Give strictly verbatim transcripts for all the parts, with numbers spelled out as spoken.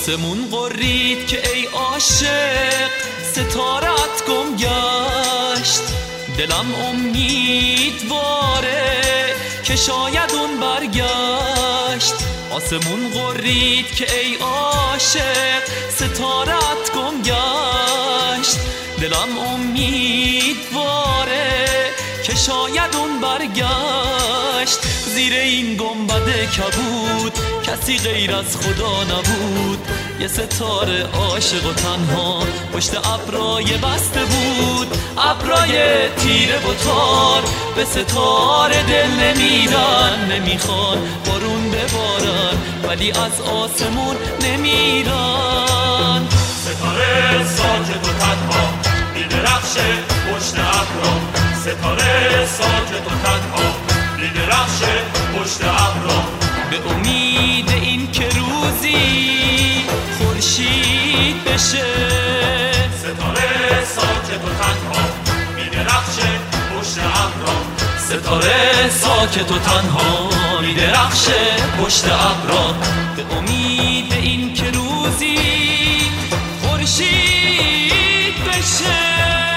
آسمون قرید که ای عاشق ستارت گم گشت. دلم امیدواره که شاید اون برگشت. آسمون قرید که ای عاشق ستارت گم گشت. دلم امیدواره که شاید اون برگشت. زیر این گنبد کبود کسی غیر از خدا نبود. یه ستاره عاشق و تنها پشت ابرای بسته بود. ابرای تیره و تار به ستاره دل نمیدن. نمیخوان بارون ببارن ولی از آسمون نمیرن. ستاره ساکت و تنها میدرخشه پشت ابرا. ستاره ساکت و تنها میدرخشه پشت ابرا. به امید این که روزی خورشید بشه. ستاره ساکت و تنها میدرخشه پشت ابرا. ستاره ساکت و تنها میدرخشه پشت ابرا. به امید این که روزی خورشید بشه.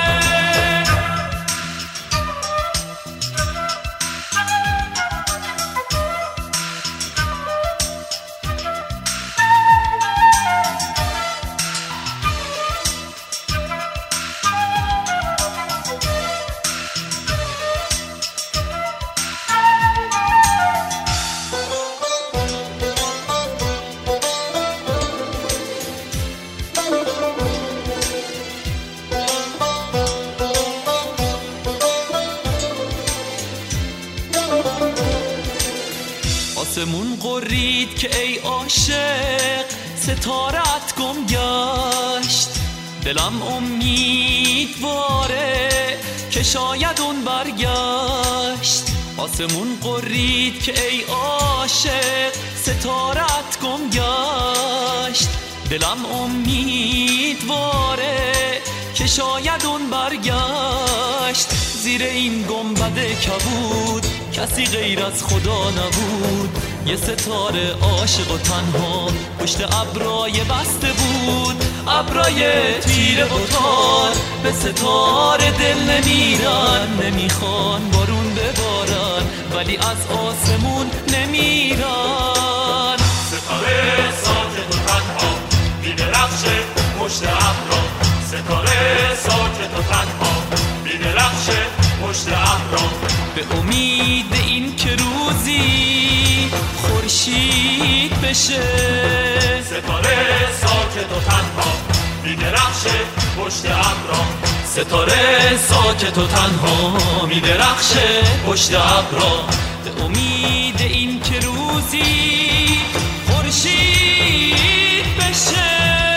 آسمون قرید که ای عاشق ستارت گم گشت. دلم امیدواره که شاید اون برگشت. آسمون قرید که ای عاشق ستارت گم گشت. دلم امیدواره که شاید اون برگشت. زیر این گنبد کبود کسی غیر از خدا نبود. یه ستاره عاشق و تنها پشت ابرای بسته بود. ابرای تیره و تار به ستاره دل نمیرن. نمیخوان بارون ببارن ولی از آسمون نمیرن. ستاره ساکت و تنها میدرخشه پشت ابرا. ستاره ساکت و تنها میدرخشه پشت ابرا. به امید این که روزی خورشید بشه. ستاره ساکت و تنها میدرخشه پشت ابرا. ستاره ساکت و تنها میدرخشه پشت ابرا. به امید این که روزی خورشید بشه.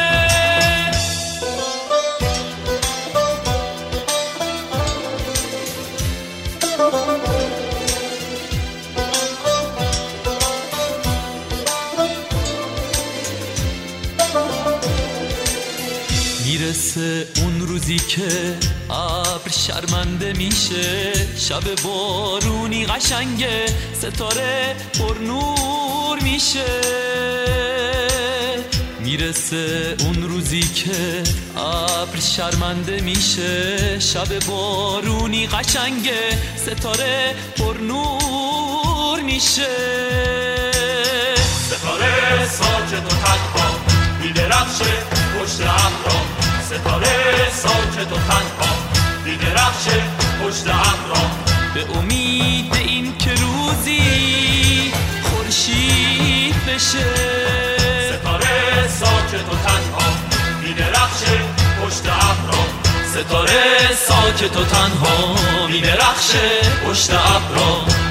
میرسه اون روزی که ابر شرمنده میشه. شب بارونی قشنگه ستاره پر نور میشه. میرسه اون روزی که ابر شرمنده میشه. شب بارونی قشنگه ستاره پر نور میشه. ستاره ساکت و تنها میدرخشه پشت ابرا. ستاره ساکت و تنها میدرخشه پشت ابرا. به امید این که روزی خورشید بشه. ستاره ساکت و تنها میدرخشه پشت ابرا. ستاره ساکت و تنها میدرخشه پشت ابرا.